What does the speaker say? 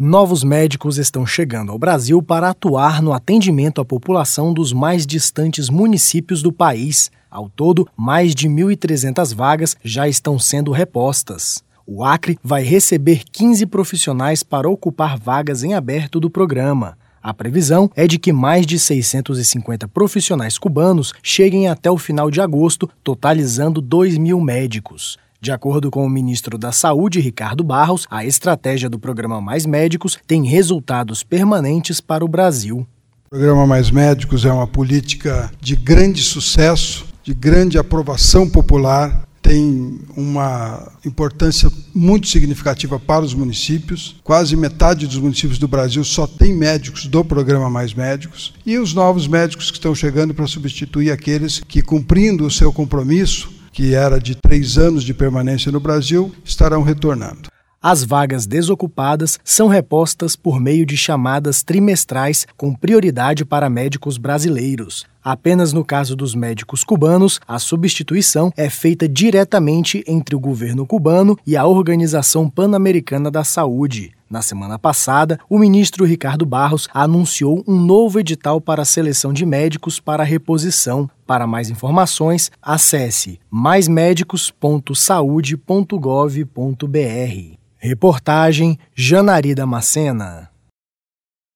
Novos médicos estão chegando ao Brasil para atuar no atendimento à população dos mais distantes municípios do país. Ao todo, mais de 1.300 vagas já estão sendo repostas. O Acre vai receber 15 profissionais para ocupar vagas em aberto do programa. A previsão é de que mais de 650 profissionais cubanos cheguem até o final de agosto, totalizando 2.000 médicos. De acordo com o ministro da Saúde, Ricardo Barros, a estratégia do Programa Mais Médicos tem resultados permanentes para o Brasil. O Programa Mais Médicos é uma política de grande sucesso, de grande aprovação popular, tem uma importância muito significativa para os municípios. Quase metade dos municípios do Brasil só tem médicos do Programa Mais Médicos. E os novos médicos que estão chegando para substituir aqueles que, cumprindo o seu compromisso, que era de 3 anos de permanência no Brasil, estarão retornando. As vagas desocupadas são repostas por meio de chamadas trimestrais com prioridade para médicos brasileiros. Apenas no caso dos médicos cubanos, a substituição é feita diretamente entre o governo cubano e a Organização Pan-Americana da Saúde. Na semana passada, o ministro Ricardo Barros anunciou um novo edital para a seleção de médicos para reposição. Para mais informações, acesse maismedicos.saude.gov.br. Reportagem Janari Damascena.